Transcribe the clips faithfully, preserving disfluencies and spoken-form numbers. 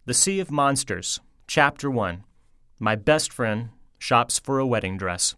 The Sea of Monsters, Chapter one. My Best Friend Shops for a Wedding Dress.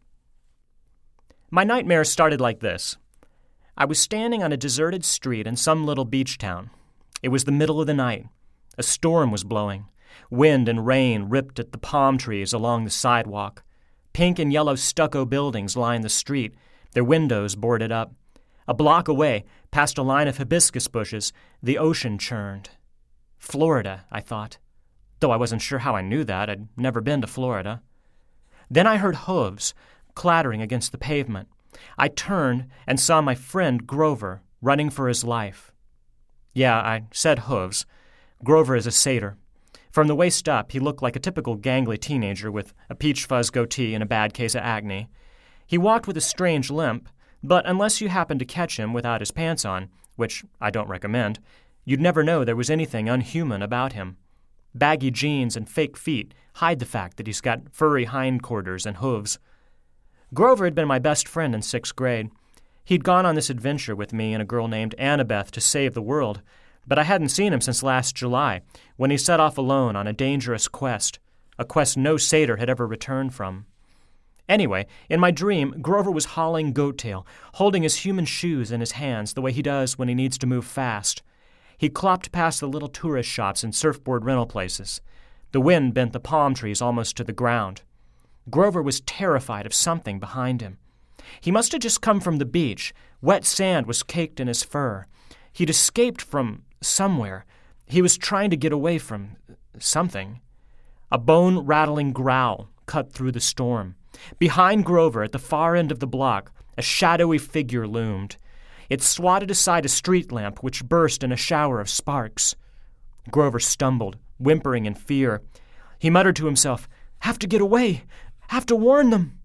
My nightmare started like this. I was standing on a deserted street in some little beach town. It was the middle of the night. A storm was blowing. Wind and rain ripped at the palm trees along the sidewalk. Pink and yellow stucco buildings lined the street, their windows boarded up. A block away, past a line of hibiscus bushes, the ocean churned. Florida, I thought. Though I wasn't sure how I knew that. I'd never been to Florida. Then I heard hooves clattering against the pavement. I turned and saw my friend Grover running for his life. Yeah, I said hooves. Grover is a satyr. From the waist up, he looked like a typical gangly teenager with a peach fuzz goatee and a bad case of acne. He walked with a strange limp, but unless you happened to catch him without his pants on, which I don't recommend, you'd never know there was anything unhuman about him. Baggy jeans and fake feet hide the fact that he's got furry hindquarters and hooves. Grover had been my best friend in sixth grade. He'd gone on this adventure with me and a girl named Annabeth to save the world, but I hadn't seen him since last July, when he set off alone on a dangerous quest, a quest no satyr had ever returned from. Anyway, in my dream, Grover was hauling goat-tail, holding his human shoes in his hands the way he does when he needs to move fast. He clopped past the little tourist shops and surfboard rental places. The wind bent the palm trees almost to the ground. Grover was terrified of something behind him. He must have just come from the beach. Wet sand was caked in his fur. He'd escaped from somewhere. He was trying to get away from something. A bone-rattling growl cut through the storm. Behind Grover, at the far end of the block, a shadowy figure loomed. It swatted aside a street lamp, which burst in a shower of sparks. Grover stumbled, whimpering in fear. He muttered to himself, "Have to get away! Have to warn them!"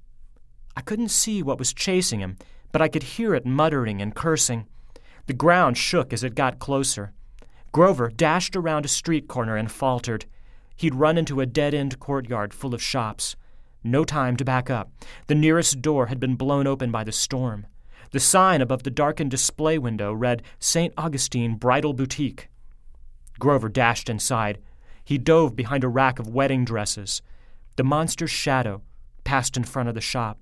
I couldn't see what was chasing him, but I could hear it muttering and cursing. The ground shook as it got closer. Grover dashed around a street corner and faltered. He'd run into a dead-end courtyard full of shops. No time to back up. The nearest door had been blown open by the storm. The sign above the darkened display window read Saint Augustine Bridal Boutique. Grover dashed inside. He dove behind a rack of wedding dresses. The monster's shadow passed in front of the shop.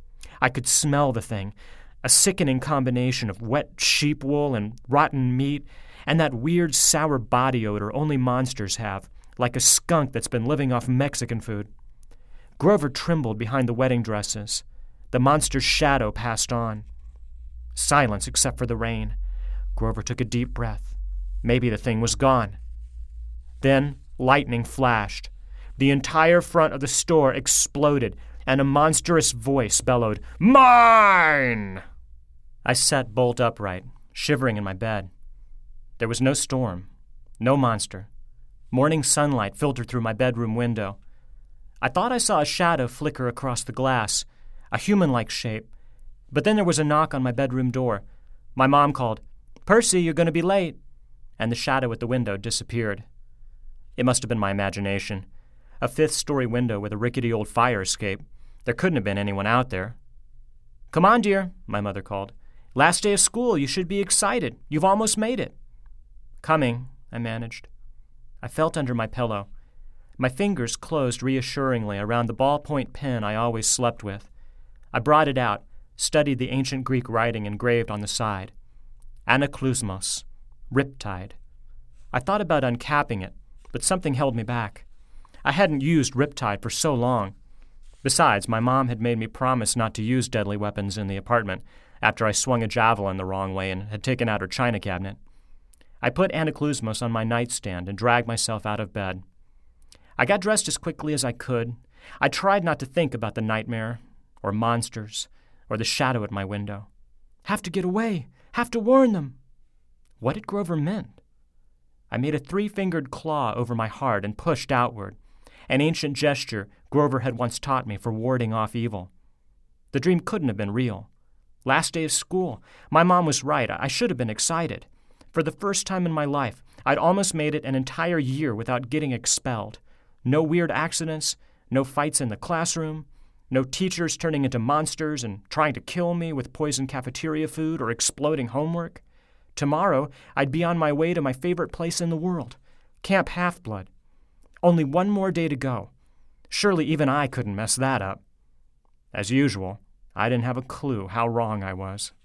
I could smell the thing, a sickening combination of wet sheep wool and rotten meat, and that weird sour body odor only monsters have, like a skunk that's been living off Mexican food. Grover trembled behind the wedding dresses. The monster's shadow passed on. Silence except for the rain. Grover took a deep breath. Maybe the thing was gone. Then lightning flashed. The entire front of the store exploded, and a monstrous voice bellowed, "Mine!" I sat bolt upright, shivering in my bed. There was no storm, no monster. Morning sunlight filtered through my bedroom window. I thought I saw a shadow flicker across the glass, a human-like shape. But then there was a knock on my bedroom door. My mom called, "Percy, you're going to be late," and the shadow at the window disappeared. It must have been my imagination. A fifth-story window with a rickety old fire escape. There couldn't have been anyone out there. "Come on, dear," my mother called. "Last day of school. You should be excited. You've almost made it." "Coming," I managed. I felt under my pillow. My fingers closed reassuringly around the ballpoint pen I always slept with. I brought it out, studied the ancient Greek writing engraved on the side. Anaklusmos, riptide. I thought about uncapping it, but something held me back. I hadn't used riptide for so long. Besides, my mom had made me promise not to use deadly weapons in the apartment after I swung a javelin the wrong way and had taken out her china cabinet. I put Anaklusmos on my nightstand and dragged myself out of bed. I got dressed as quickly as I could. I tried not to think about the nightmare, or monsters, or the shadow at my window. Have to get away! Have to warn them! What had Grover meant? I made a three-fingered claw over my heart and pushed outward, an ancient gesture Grover had once taught me for warding off evil. The dream couldn't have been real. Last day of school. My mom was right. I should have been excited. For the first time in my life, I'd almost made it an entire year without getting expelled. No weird accidents, no fights in the classroom, no teachers turning into monsters and trying to kill me with poisoned cafeteria food or exploding homework. Tomorrow, I'd be on my way to my favorite place in the world, Camp Half-Blood. Only one more day to go. Surely even I couldn't mess that up. As usual, I didn't have a clue how wrong I was.